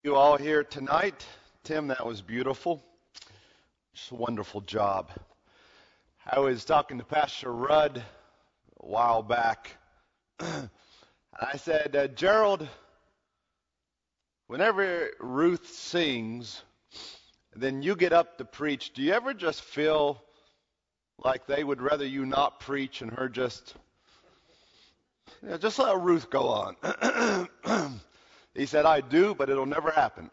You all here tonight. Tim, that was beautiful. Just a wonderful job. I was talking to Pastor Rudd a while back. And I said, Gerald, whenever Ruth sings, then you get up to preach, do you ever just feel like they would rather you not preach and her just let Ruth go on? He said, I do, but it'll never happen.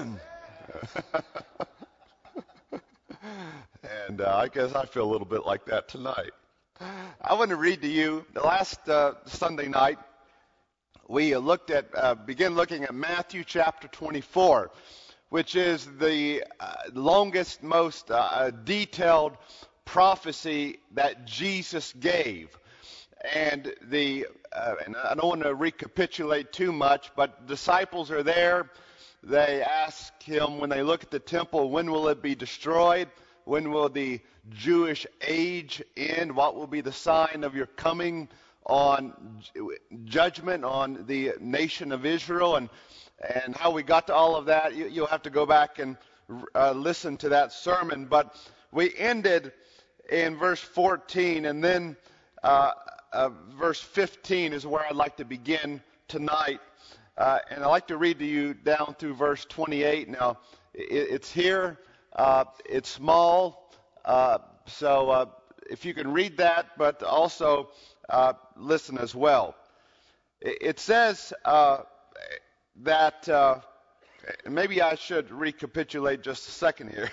And I guess I feel a little bit like that tonight. I want to read to you, the last Sunday night, we began looking at Matthew chapter 24, which is the longest, most detailed prophecy that Jesus gave. And and I don't want to recapitulate too much, but disciples are there. They ask him when they look at the temple, when will it be destroyed? When will the Jewish age end? What will be the sign of your coming on judgment on the nation of Israel? And how we got to all of that, you'll have to go back and listen to that sermon. But we ended in verse 14, and then verse 15 is where I'd like to begin tonight. And I'd like to read to you down through verse 28. Now, it's here. It's small. So if you can read that, but also listen as well. It says that, maybe I should recapitulate just a second here.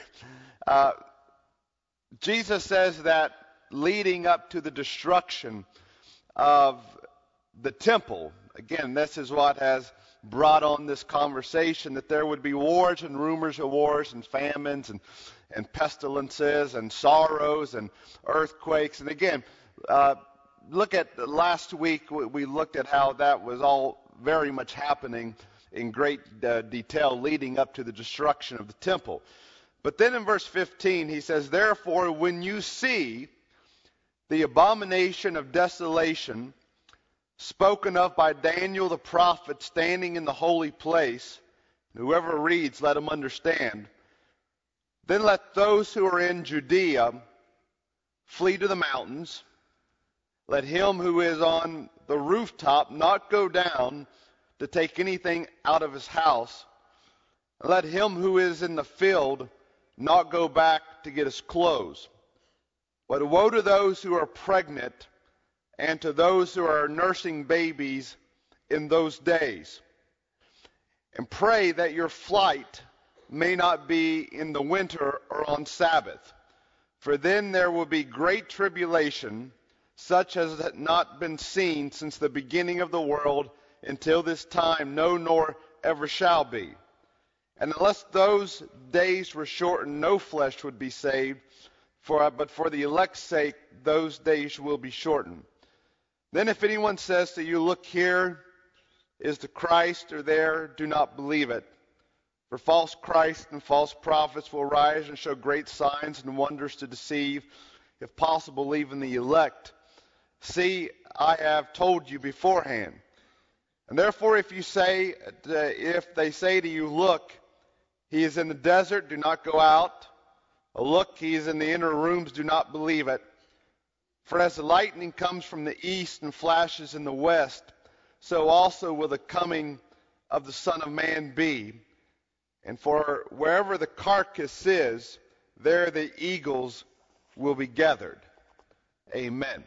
Jesus says that leading up to the destruction of the temple, again, this is what has brought on this conversation, that there would be wars and rumors of wars and famines and pestilences and sorrows and earthquakes. And again, look at last week, we looked at how that was all very much happening in great detail leading up to the destruction of the temple. But then in verse 15, he says, therefore, when you see the abomination of desolation spoken of by Daniel the prophet standing in the holy place, whoever reads, let him understand. Then let those who are in Judea flee to the mountains. Let him who is on the rooftop not go down to take anything out of his house. Let him who is in the field not go back to get his clothes. But woe to those who are pregnant and to those who are nursing babies in those days. And pray that your flight may not be in the winter or on Sabbath. For then there will be great tribulation, such as has not been seen since the beginning of the world until this time, no, nor ever shall be. And unless those days were shortened, no flesh would be saved. But for the elect's sake, those days will be shortened. Then if anyone says to you, look, here is the Christ, or there, do not believe it. For false Christs and false prophets will rise and show great signs and wonders to deceive, if possible, even the elect. See, I have told you beforehand. And therefore, if they say to you, look, he is in the desert, do not go out. Look, he is in the inner rooms, do not believe it. For as the lightning comes from the east and flashes in the west, so also will the coming of the Son of Man be. And for wherever the carcass is, there the eagles will be gathered. Amen.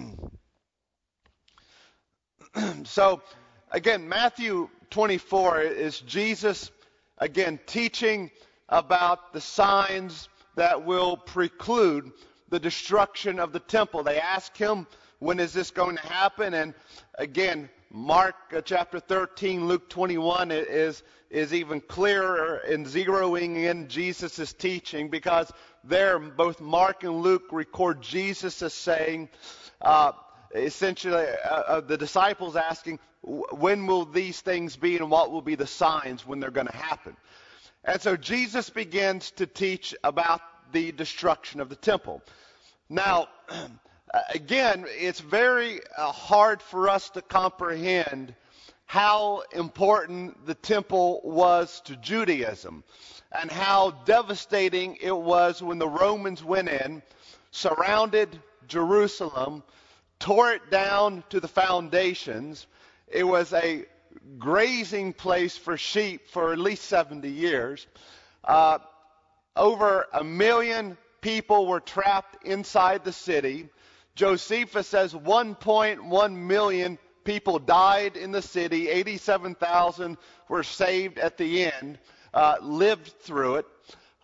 So, again, Matthew 24 is Jesus, again, teaching about the signs that will preclude the destruction of the temple. They ask him, when is this going to happen? And again, Mark chapter 13, Luke 21 is even clearer in zeroing in Jesus' teaching, because there both Mark and Luke record Jesus as saying, essentially, the disciples asking, when will these things be and what will be the signs when they're going to happen? And so Jesus begins to teach about the destruction of the temple. Now, again, it's very hard for us to comprehend how important the temple was to Judaism and how devastating it was when the Romans went in, surrounded Jerusalem, tore it down to the foundations. It was a grazing place for sheep for at least 70 years. Over 1 million people were trapped inside the city. Josephus says 1.1 million people died in the city. 87,000 were saved at the end, lived through it.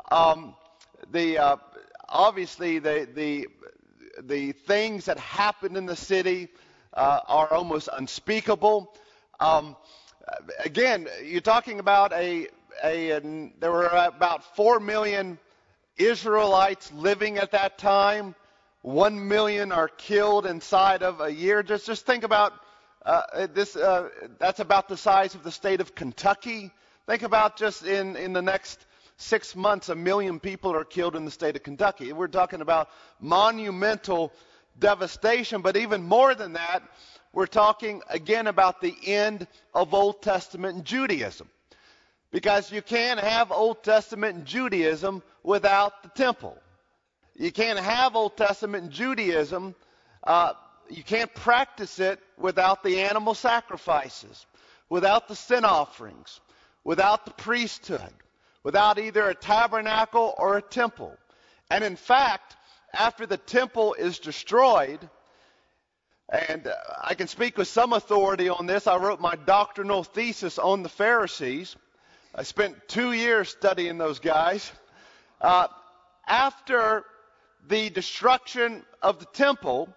Obviously, the things that happened in the city are almost unspeakable. Again, you're talking about there were about 4 million Israelites living at that time. 1 million are killed inside of a year. Just think about this. That's about the size of the state of Kentucky. Think about just in the next 6 months, 1 million people are killed in the state of Kentucky. We're talking about monumental devastation, but even more than that, we're talking again about the end of Old Testament Judaism. Because you can't have Old Testament Judaism without the temple. You can't have Old Testament Judaism, you can't practice it without the animal sacrifices, without the sin offerings, without the priesthood, without either a tabernacle or a temple. And in fact, after the temple is destroyed, and I can speak with some authority on this, I wrote my doctrinal thesis on the Pharisees. I spent 2 years studying those guys. After the destruction of the temple,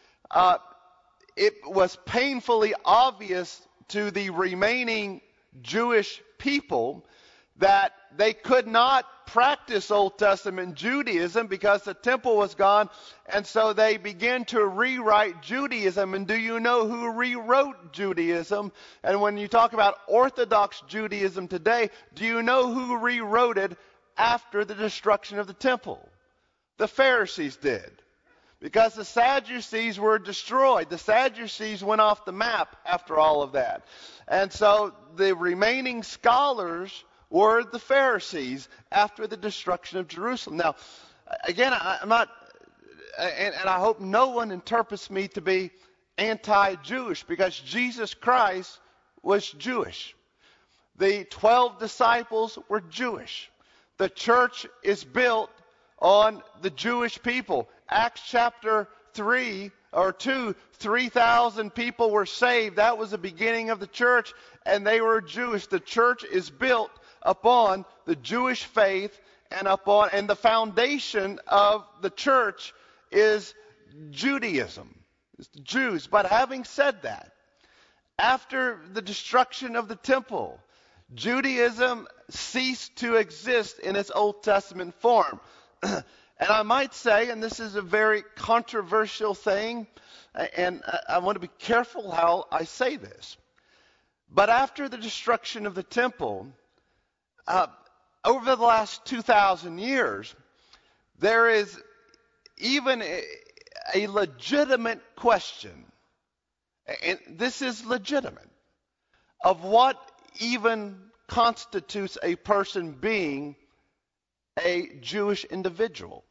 it was painfully obvious to the remaining Jewish people that they could not practice Old Testament Judaism because the temple was gone, and so they began to rewrite Judaism. And do you know who rewrote Judaism? And when you talk about Orthodox Judaism today, do you know who rewrote it after the destruction of the temple? The Pharisees did. Because the Sadducees were destroyed. The Sadducees went off the map after all of that. And so the remaining scholars were the Pharisees after the destruction of Jerusalem. Now, again, I'm not, and I hope no one interprets me to be anti-Jewish, because Jesus Christ was Jewish. The 12 disciples were Jewish. The church is built on the Jewish people. Acts chapter 3 or 2, 3,000 people were saved. That was the beginning of the church, and they were Jewish. The church is built upon the Jewish faith, and the foundation of the church is Judaism. It's the Jews. But having said that, after the destruction of the temple, Judaism ceased to exist in its Old Testament form. And I might say, and this is a very controversial thing, and I want to be careful how I say this, but after the destruction of the temple, over the last 2,000 years, there is even a legitimate question, and this is legitimate, of what even constitutes a person being a Jewish individual.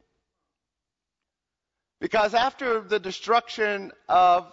Because after the destruction of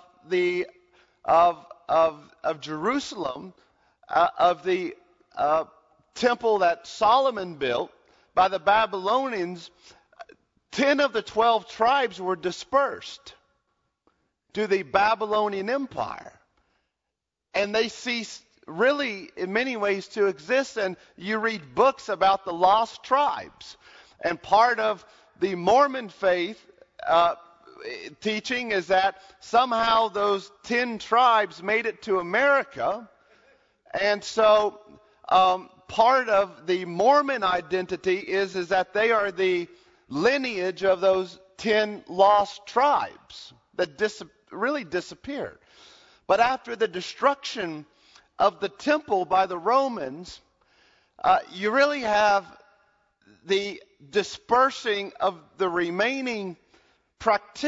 Jerusalem, of the temple that Solomon built by the Babylonians, 10 of the 12 tribes were dispersed to the Babylonian Empire. And they ceased really in many ways to exist. And you read books about the lost tribes. And part of the Mormon faith teaching is that somehow those 10 tribes made it to America. And so part of the Mormon identity is that they are the lineage of those 10 lost tribes that really disappeared. But after the destruction of the temple by the Romans, you really have the dispersing of the remaining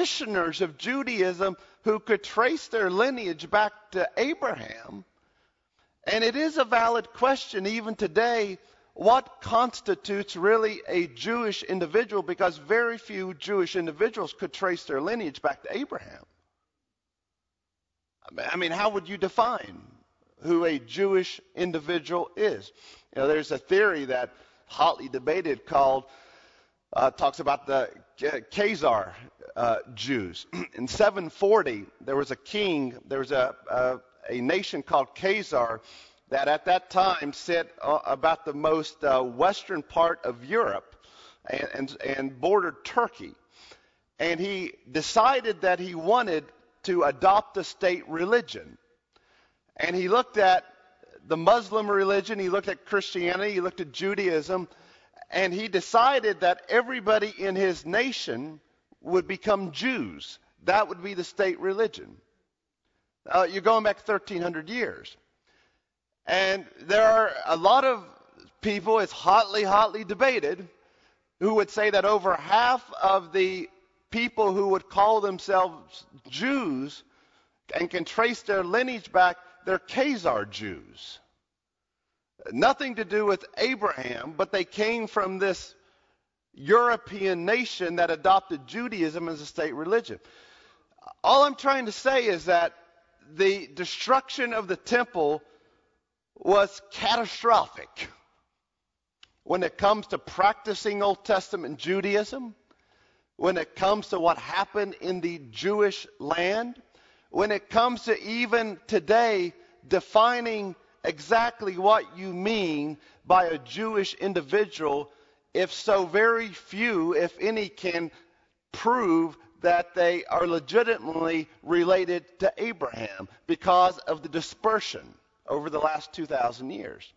practitioners of Judaism who could trace their lineage back to Abraham. And it is a valid question even today, what constitutes really a Jewish individual? Because very few Jewish individuals could trace their lineage back to Abraham. I mean, how would you define who a Jewish individual is? You know, there's a theory that hotly debated called, talks about the Khazar Jews. In 740, there was a king, there was a nation called Khazar that at that time sit about the most western part of Europe and bordered Turkey. And he decided that he wanted to adopt a state religion. And he looked at the Muslim religion, he looked at Christianity, he looked at Judaism, and he decided that everybody in his nation would become Jews. That would be the state religion. You're going back 1,300 years. And there are a lot of people, it's hotly debated, who would say that over half of the people who would call themselves Jews and can trace their lineage back, they're Khazar Jews. Nothing to do with Abraham, but they came from this European nation that adopted Judaism as a state religion. All I'm trying to say is that the destruction of the temple was catastrophic when it comes to practicing Old Testament Judaism, when it comes to what happened in the Jewish land, when it comes to even today defining exactly what you mean by a Jewish individual, if so very few, if any, can prove that they are legitimately related to Abraham because of the dispersion over the last 2,000 years.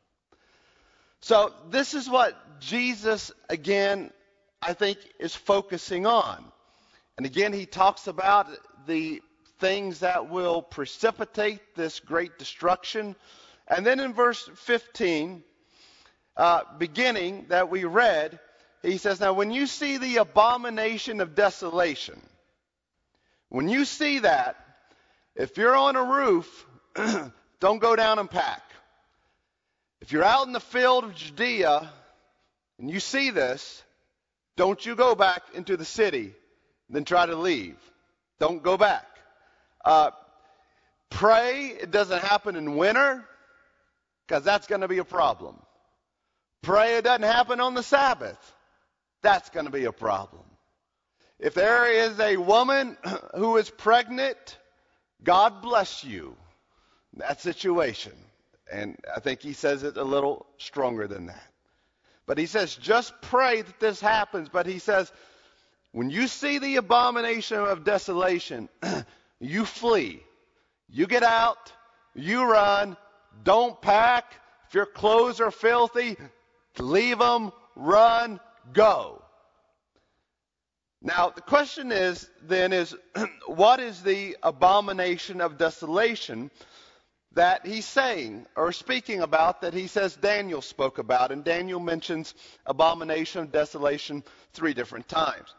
So this is what Jesus, again, I think is focusing on. And again, he talks about the things that will precipitate this great destruction. And then in verse 15, beginning that we read, he says, now when you see the abomination of desolation, when you see that, if you're on a roof, don't go down and pack. If you're out in the field of Judea and you see this, don't you go back into the city, then try to leave. Don't go back. Pray it doesn't happen in winter, because that's going to be a problem. Pray it doesn't happen on the Sabbath. That's going to be a problem. If there is a woman who is pregnant, God bless you in that situation. And I think he says it a little stronger than that. But he says, just pray that this happens. But he says, when you see the abomination of desolation, you flee. You get out. You run. Don't pack. If your clothes are filthy, leave them, run, go. Now, the question is, what is the abomination of desolation that he's saying or speaking about that he says Daniel spoke about? And Daniel mentions abomination of desolation 3 different times.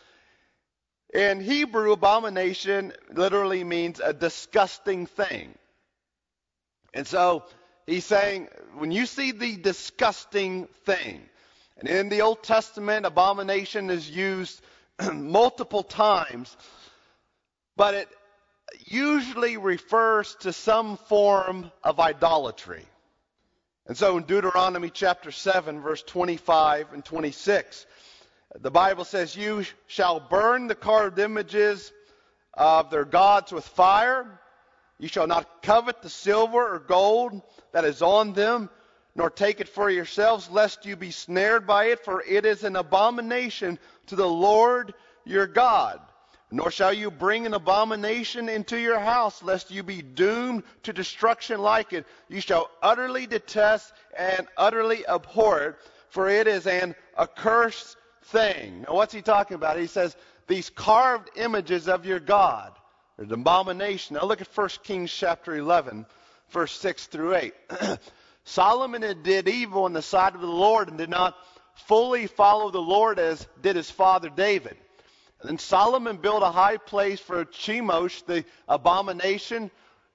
In Hebrew, abomination literally means a disgusting thing. And so he's saying, when you see the disgusting thing, and in the Old Testament, abomination is used multiple times, but it usually refers to some form of idolatry. And so in Deuteronomy chapter 7, verse 25 and 26, the Bible says, you shall burn the carved images of their gods with fire. You shall not covet the silver or gold that is on them, nor take it for yourselves, lest you be snared by it, for it is an abomination to the Lord your God. Nor shall you bring an abomination into your house, lest you be doomed to destruction like it. You shall utterly detest and utterly abhor it, for it is an accursed thing. Now what's he talking about? He says, these carved images of your God are an abomination. Now look at 1 Kings chapter 11, verse 6 through 8. Solomon did evil in the sight of the Lord and did not fully follow the Lord as did his father David. And then Solomon built a high place for Chemosh, the abomination,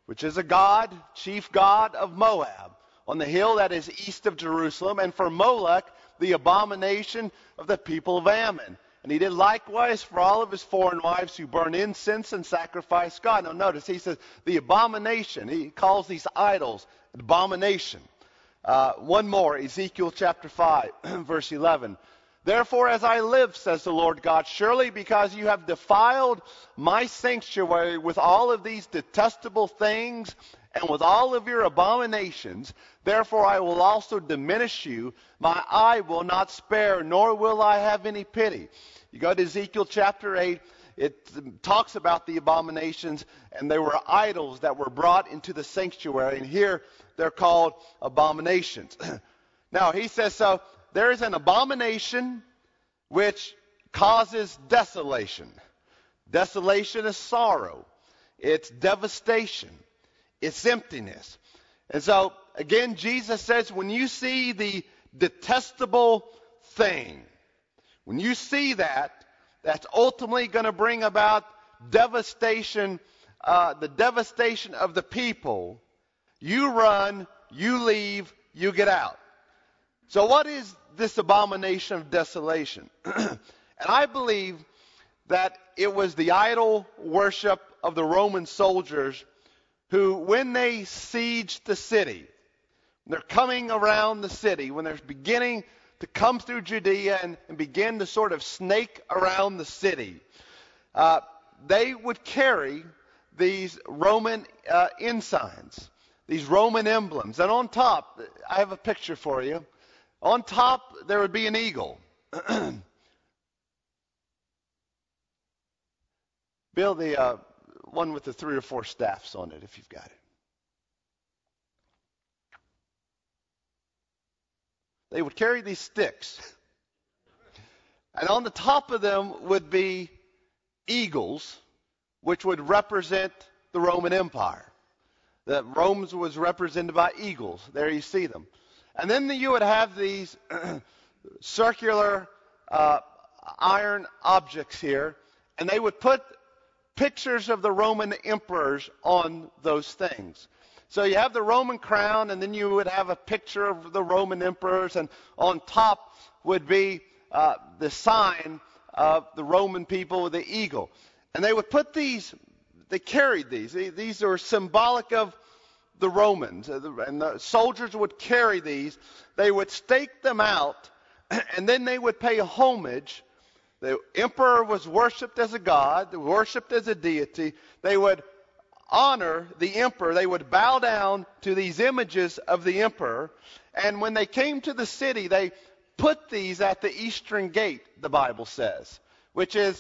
which is a god, chief god of Moab, on the hill that is east of Jerusalem, and for Molech, the abomination of the people of Ammon. And he did likewise for all of his foreign wives who burn incense and sacrifice God. Now notice, he says the abomination. He calls these idols an abomination. One more, Ezekiel chapter 5, verse 11. Therefore, as I live, says the Lord God, surely because you have defiled my sanctuary with all of these detestable things and with all of your abominations, therefore I will also diminish you. My eye will not spare, nor will I have any pity. You go to Ezekiel chapter 8, it talks about the abominations, and they were idols that were brought into the sanctuary, and here they're called abominations. Now, he says, so there is an abomination which causes desolation. Desolation is sorrow. It's devastation. It's emptiness. And so, again, Jesus says, when you see the detestable thing, when you see that, that's ultimately going to bring about devastation, the devastation of the people. You run, you leave, you get out. So what is this abomination of desolation? And I believe that it was the idol worship of the Roman soldiers who, when they sieged the city, they're coming around the city, when they're beginning to come through Judea and begin to sort of snake around the city, they would carry these Roman ensigns, these Roman emblems. And on top, I have a picture for you. On top, there would be an eagle. Bill, the one with the 3 or 4 staffs on it, if you've got it. They would carry these sticks. And on the top of them would be eagles, which would represent the Roman Empire. The Rome was represented by eagles. There you see them. And then you would have these circular iron objects here, and they would put pictures of the Roman emperors on those things. So you have the Roman crown, and then you would have a picture of the Roman emperors, and on top would be the sign of the Roman people with the eagle. And they would put these, they carried these. These are symbolic of the Romans, and the soldiers would carry these. They would stake them out, and then they would pay homage. The emperor was worshipped as a god, worshipped as a deity. They would honor the emperor. They would bow down to these images of the emperor. And when they came to the city, they put these at the eastern gate, the Bible says, which is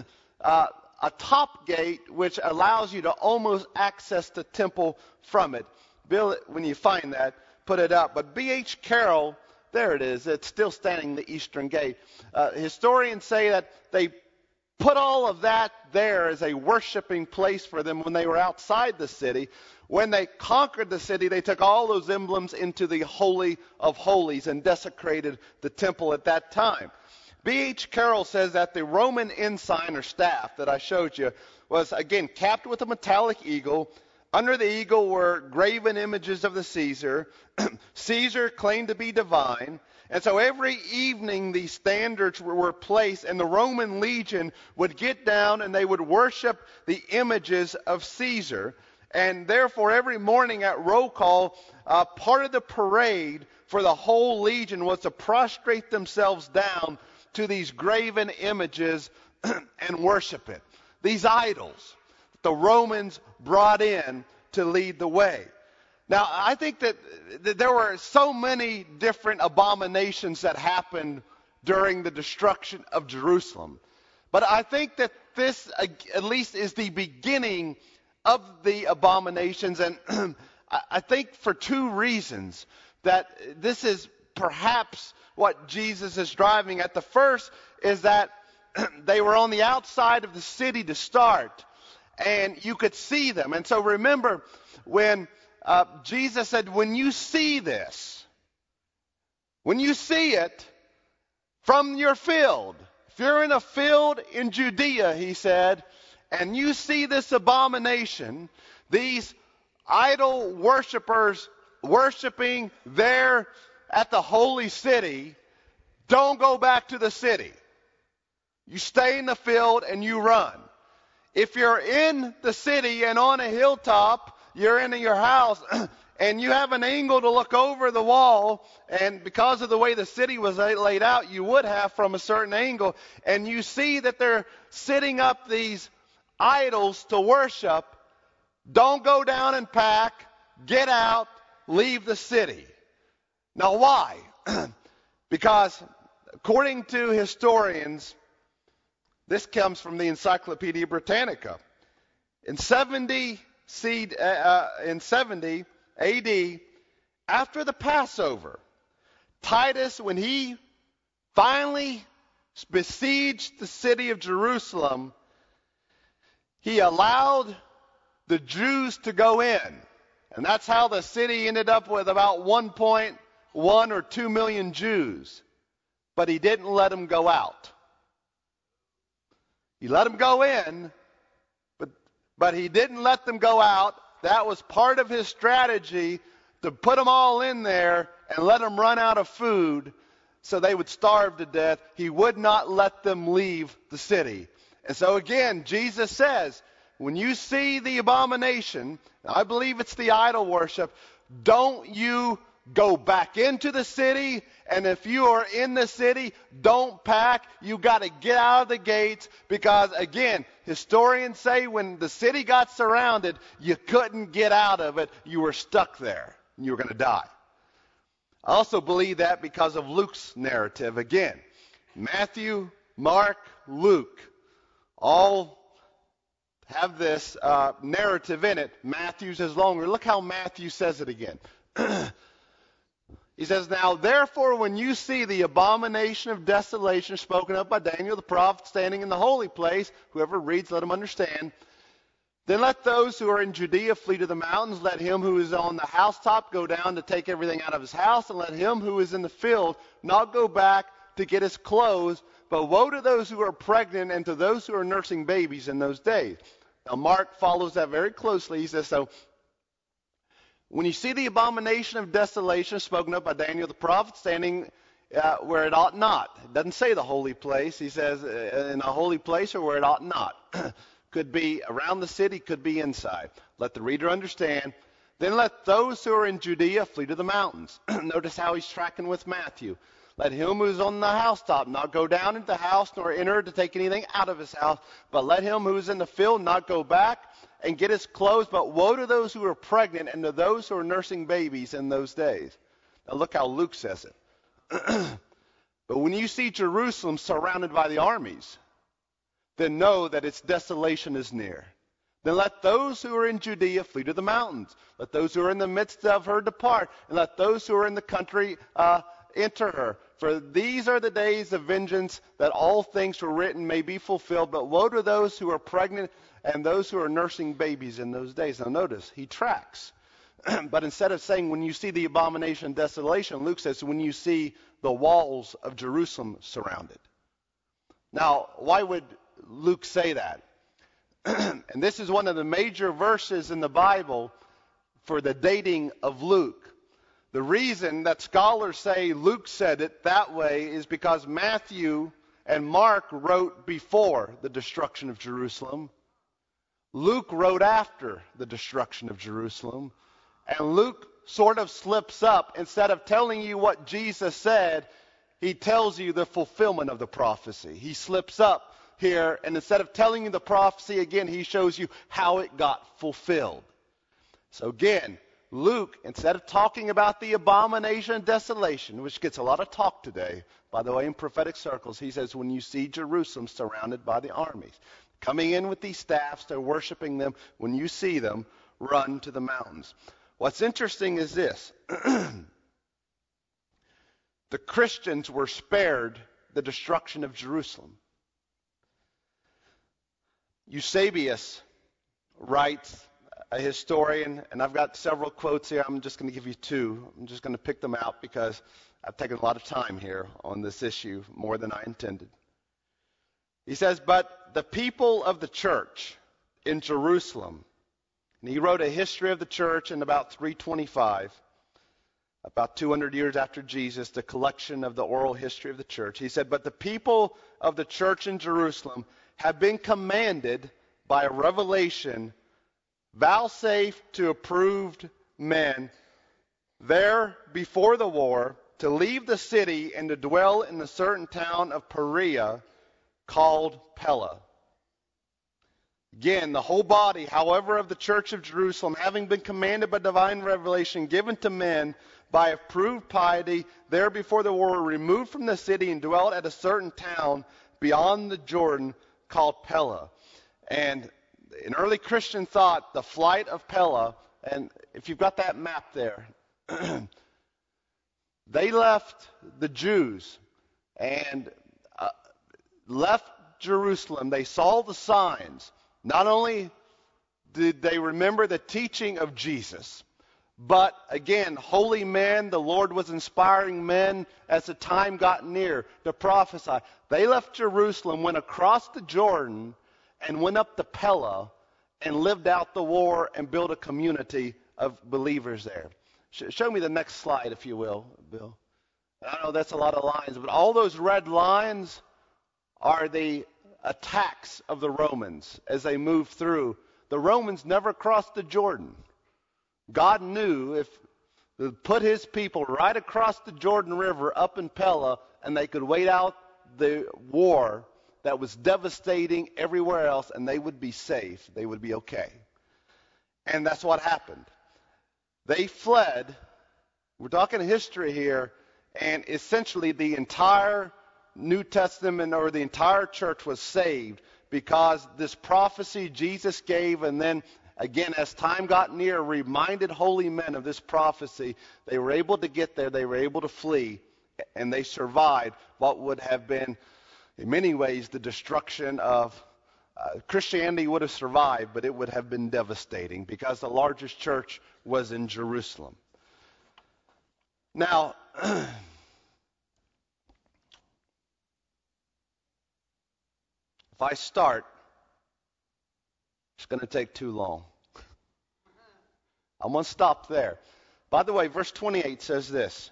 a top gate which allows you to almost access the temple from it. Bill, when you find that, put it up. But B.H. Carroll, there it is. It's still standing, the eastern gate. Historians say that they put all of that there as a worshiping place for them when they were outside the city. When they conquered the city, they took all those emblems into the Holy of Holies and desecrated the temple at that time. B.H. Carroll says that the Roman ensign or staff that I showed you was, again, capped with a metallic eagle. Under the eagle were graven images of the Caesar. Caesar claimed to be divine. And so every evening these standards were placed, and the Roman legion would get down and they would worship the images of Caesar. And therefore every morning at roll call, part of the parade for the whole legion was to prostrate themselves down to these graven images and worship it. These idols the Romans brought in to lead the way. Now, I think that there were so many different abominations that happened during the destruction of Jerusalem. But I think that this, at least, is the beginning of the abominations. And I think for 2 reasons that this is perhaps what Jesus is driving at. The first is that they were on the outside of the city to start, and you could see them. And so remember when Jesus said, when you see this, when you see it from your field, if you're in a field in Judea, he said, and you see this abomination, these idol worshipers worshiping there at the holy city, don't go back to the city. You stay in the field and you run. If you're in the city and on a hilltop, you're in your house, and you have an angle to look over the wall, and because of the way the city was laid out, you would have from a certain angle, and you see that they're setting up these idols to worship, don't go down and pack, get out, leave the city. Now why? Because according to historians, this comes from the Encyclopedia Britannica. In 70 AD, after the Passover, Titus, when he finally besieged the city of Jerusalem, he allowed the Jews to go in. And that's how the city ended up with about 1.1 or 2 million Jews. But he didn't let them go out. He let them go in, but he didn't let them go out. That was part of his strategy, to put them all in there and let them run out of food so they would starve to death. He would not let them leave the city. And so again, Jesus says, when you see the abomination, I believe it's the idol worship, don't you go back into the city. And if you are in the city, don't pack. You got to get out of the gates, because again, historians say when the city got surrounded, you couldn't get out of it. You were stuck there and you were going to die. I also believe that because of Luke's narrative. Again, Matthew, Mark, Luke all have this narrative in it. Matthew's is longer. Look how Matthew says it again. He says, now therefore when you see the abomination of desolation spoken of by Daniel the prophet standing in the holy place, whoever reads, let him understand. Then let those who are in Judea flee to the mountains. Let him who is on the housetop go down to take everything out of his house. And let him who is in the field not go back to get his clothes. But woe to those who are pregnant and to those who are nursing babies in those days. Now Mark follows that very closely. He says, so when you see the abomination of desolation spoken of by Daniel the prophet standing where it ought not. It doesn't say the holy place. He says in a holy place or where it ought not. Could be around the city, could be inside. Let the reader understand. Then let those who are in Judea flee to the mountains. Notice how he's tracking with Matthew. Let him who is on the housetop not go down into the house nor enter to take anything out of his house. But let him who is in the field not go back and get his clothes. But woe to those who are pregnant and to those who are nursing babies in those days. Now look how Luke says it. But when you see Jerusalem surrounded by the armies, then know that its desolation is near. Then let those who are in Judea flee to the mountains. Let those who are in the midst of her depart. And let those who are in the country enter her. For these are the days of vengeance, that all things were written may be fulfilled. But woe to those who are pregnant and those who are nursing babies in those days. Now notice, he tracks. But instead of saying when you see the abomination and desolation, Luke says when you see the walls of Jerusalem surrounded. Now, why would Luke say that? And this is one of the major verses in the Bible for the dating of Luke. The reason that scholars say Luke said it that way is because Matthew and Mark wrote before the destruction of Jerusalem. Luke wrote after the destruction of Jerusalem. And Luke sort of slips up. Instead of telling you what Jesus said, he tells you the fulfillment of the prophecy. He slips up here, and instead of telling you the prophecy again, he shows you how it got fulfilled. So again, Luke, instead of talking about the abomination and desolation, which gets a lot of talk today, by the way, in prophetic circles, he says, when you see Jerusalem surrounded by the armies, coming in with these staffs, they're worshiping them. When you see them, run to the mountains. What's interesting is this. The Christians were spared the destruction of Jerusalem. Eusebius writes, a historian, and I've got several quotes here. I'm just going to give you two. I'm just going to pick them out because I've taken a lot of time here on this issue, more than I intended. He says, but the people of the church in Jerusalem And he wrote a history of the church in about 325, about 200 years after Jesus, the collection of the oral history of the church. He said, "But the people of the church in Jerusalem have been commanded by a revelation vouchsafed to approved men there before the war to leave the city and to dwell in a certain town of Perea called Pella." Again, the whole body, however, of the church of Jerusalem, having been commanded by divine revelation given to men by approved piety, there before the war, removed from the city and dwelt at a certain town beyond the Jordan called Pella. And in early Christian thought, the flight of Pella, and if you've got that map there, they left the Jews and left Jerusalem. They saw the signs. Not only did they remember the teaching of Jesus, but again, holy men, the Lord was inspiring men as the time got near to prophesy. They left Jerusalem, went across the Jordan, and went up to Pella and lived out the war and built a community of believers there. Show me the next slide, if you will, Bill. I know that's a lot of lines, but all those red lines are the attacks of the Romans as they moved through. The Romans never crossed the Jordan. God knew if to put his people right across the Jordan River up in Pella, and they could wait out the war that was devastating everywhere else, and they would be safe. They would be okay. And that's what happened. They fled. We're talking history here, and essentially the entire New Testament or the entire church was saved because this prophecy Jesus gave, and then again, as time got near, reminded holy men of this prophecy. They were able to get there. They were able to flee, and they survived what would have been, in many ways, the destruction of Christianity would have survived, but it would have been devastating because the largest church was in Jerusalem. Now, if I start, it's going to take too long. I'm going to stop there. By the way, verse 28 says this.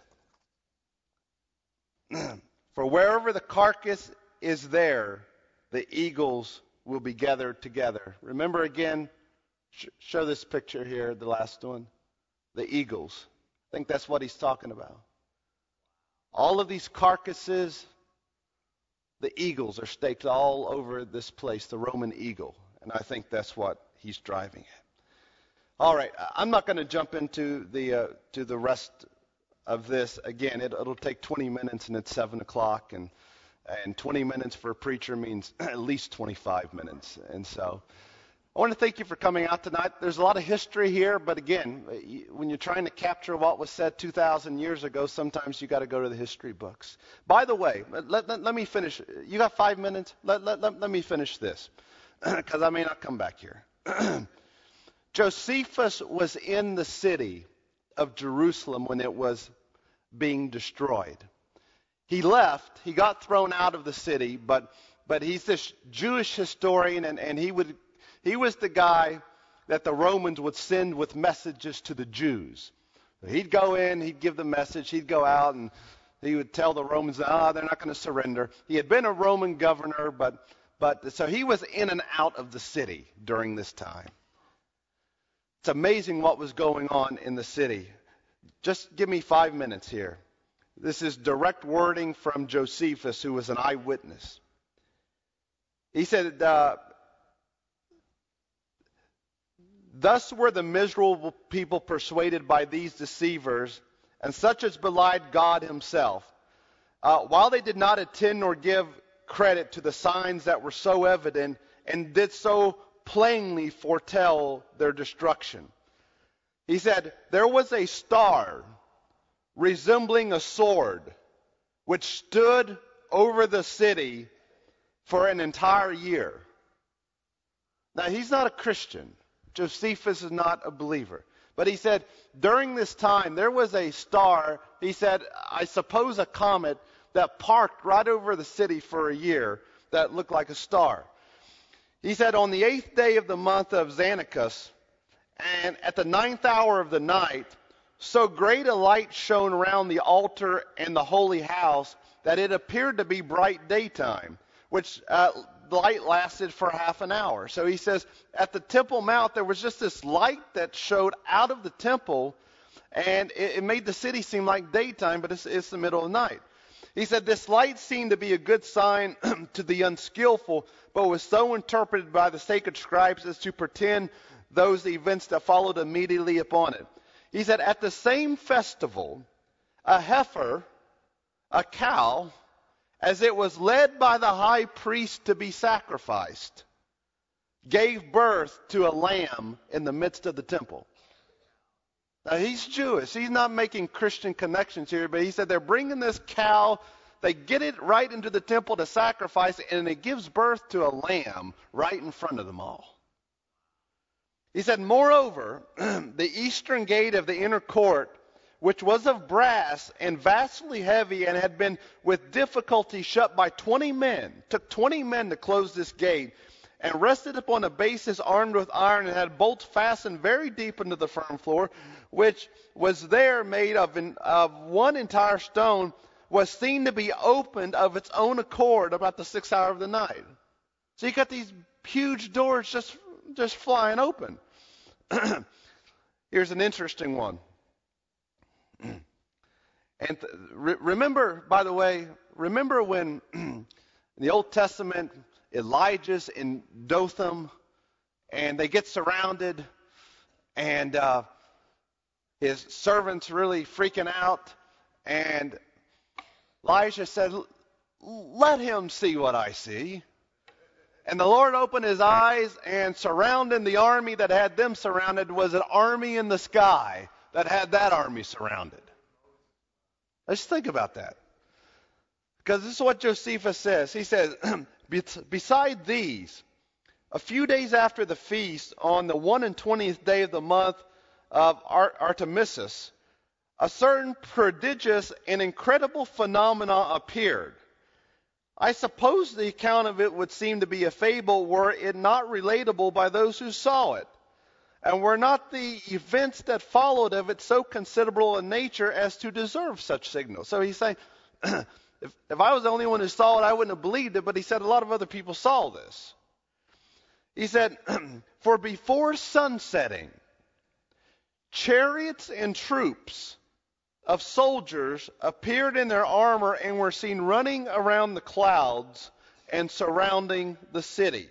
For wherever the carcass is there, the eagles will be gathered together. Remember again, show this picture here, the last one. The eagles. I think that's what he's talking about. All of these carcasses, the eagles are staked all over this place, the Roman eagle. And I think that's what he's driving at. All right, I'm not going to jump into the rest of this. Again, it'll take 20 minutes, and it's 7 o'clock, and 20 minutes for a preacher means at least 25 minutes. And so I want to thank you for coming out tonight. There's a lot of history here, but again, when you're trying to capture what was said 2,000 years ago, sometimes you got to go to the history books. By the way, let me finish. You got 5 minutes? Let me finish this, because I may not come back here. Josephus was in the city of Jerusalem when it was being destroyed. He left. He got thrown out of the city, but he's this Jewish historian, and he was the guy that the Romans would send with messages to the Jews. He'd go in, he'd give the message, he'd go out, and he would tell the Romans, they're not going to surrender. He had been a Roman governor, but so he was in and out of the city during this time. It's amazing what was going on in the city. Just give me 5 minutes here. This is direct wording from Josephus, who was an eyewitness. He said, thus were the miserable people persuaded by these deceivers, and such as belied God himself, while they did not attend nor give credit to the signs that were so evident, and did so plainly foretell their destruction. He said, there was a star resembling a sword, which stood over the city for an entire year. Now, he's not a Christian. Josephus is not a believer. But he said, during this time, there was a star, he said, I suppose a comet, that parked right over the city for a year that looked like a star. He said, on the 8th day of the month of Xanthicus, And at the ninth hour of the night, so great a light shone round the altar and the holy house that it appeared to be bright daytime, which the light lasted for half an hour. So he says at the Temple Mount there was just this light that showed out of the temple, and it made the city seem like daytime, but it's the middle of the night. He said this light seemed to be a good sign to the unskillful, but was so interpreted by the sacred scribes as to pretend those events that followed immediately upon it. He said at the same festival, a heifer, a cow, as it was led by the high priest to be sacrificed, gave birth to a lamb in the midst of the temple. Now, he's Jewish. He's not making Christian connections here, but he said they're bringing this cow, they get it right into the temple to sacrifice it, and it gives birth to a lamb right in front of them all. He said, moreover, the eastern gate of the inner court, which was of brass and vastly heavy and had been with difficulty shut by 20 men, took 20 men to close this gate, and rested upon a basis armed with iron and had bolts fastened very deep into the firm floor, which was there made of one entire stone, was seen to be opened of its own accord about the 6th hour of the night. So you got these huge doors just flying open. Here's an interesting one. And remember, by the way, remember when in the Old Testament, Elijah's in Dothan, and they get surrounded, and his servant's really freaking out, and Elijah said, let him see what I see. And the Lord opened his eyes, and surrounding the army that had them surrounded was an army in the sky that had that army surrounded. Let's think about that. Because this is what Josephus says. He says, beside these, a few days after the feast, on the 21st day of the month of Artemisus, a certain prodigious and incredible phenomena appeared. I suppose the account of it would seem to be a fable were it not relatable by those who saw it, and were not the events that followed of it so considerable in nature as to deserve such signals. So he's saying, if I was the only one who saw it, I wouldn't have believed it, but he said a lot of other people saw this. He said, for before sunsetting, chariots and troops of soldiers appeared in their armor and were seen running around the clouds and surrounding the city.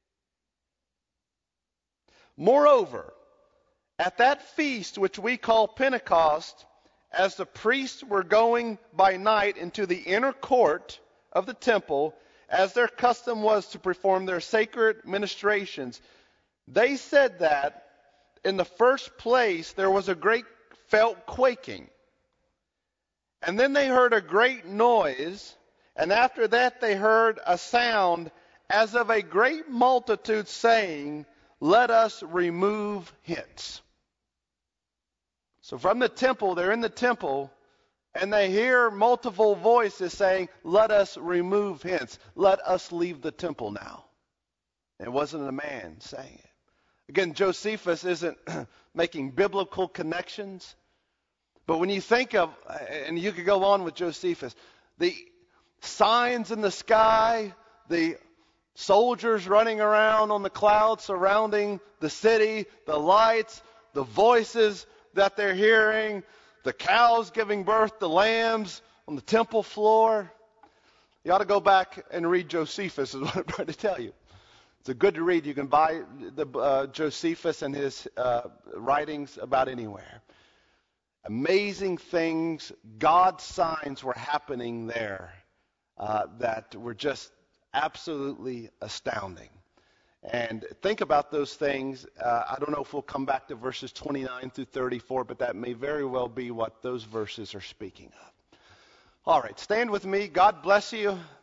Moreover, at that feast which we call Pentecost, as the priests were going by night into the inner court of the temple, as their custom was to perform their sacred ministrations, they said that in the first place there was a great felt quaking. And then they heard a great noise, and after that they heard a sound as of a great multitude saying, let us remove hence. So from the temple, they're in the temple, and they hear multiple voices saying, let us remove hence. Let us leave the temple now. It wasn't a man saying it. Again, Josephus isn't making biblical connections. But when you think of, and you could go on with Josephus, the signs in the sky, the soldiers running around on the clouds surrounding the city, the lights, the voices that they're hearing, the cows giving birth to lambs on the temple floor. You ought to go back and read Josephus is what I'm trying to tell you. It's a good to read. You can buy the Josephus and his writings about anywhere. Amazing things, God's signs were happening there that were just absolutely astounding. And think about those things. I don't know if we'll come back to verses 29 through 34, but that may very well be what those verses are speaking of. All right, stand with me. God bless you.